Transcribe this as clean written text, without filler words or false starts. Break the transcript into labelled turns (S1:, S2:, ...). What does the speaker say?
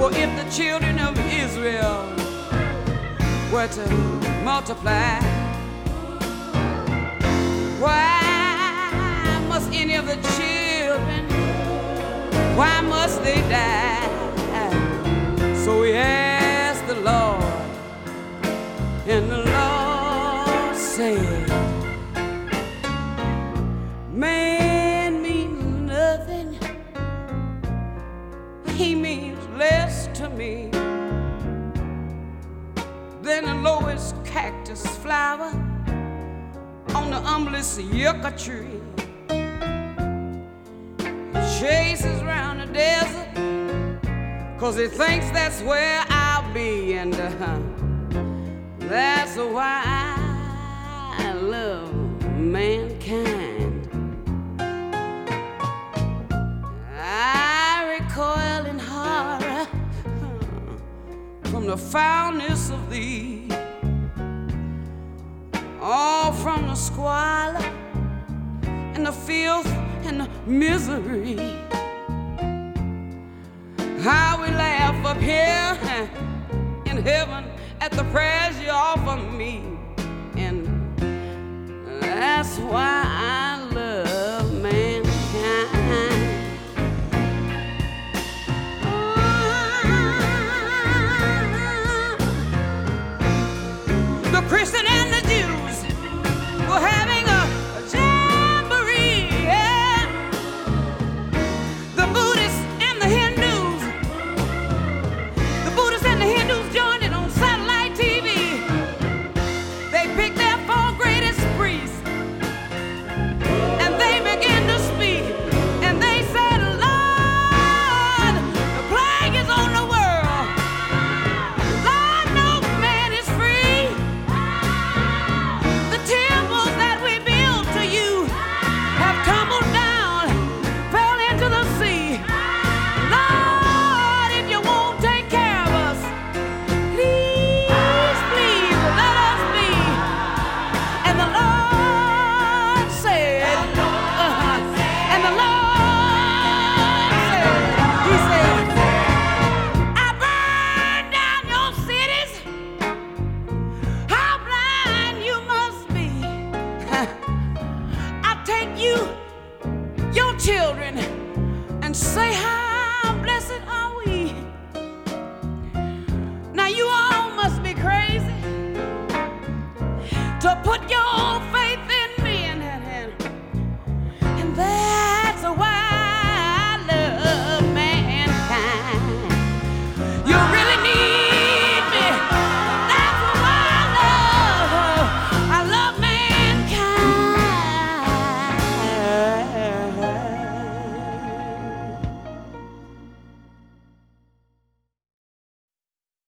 S1: if the children of Israel were to multiply, why must any of the children, why must they die? So we asked the Lord, and the Lord said, man means nothing, he means less to me than the lowest cactus flower on the humblest yucca tree. Chases round the desert 'cause he thinks that's where I'll be, and that's why I love mankind. I recoil in horror from the foulness of thee, all from the squalor and the filth and the misery. How we laugh up here in heaven at the prayers you offer me, and that's why I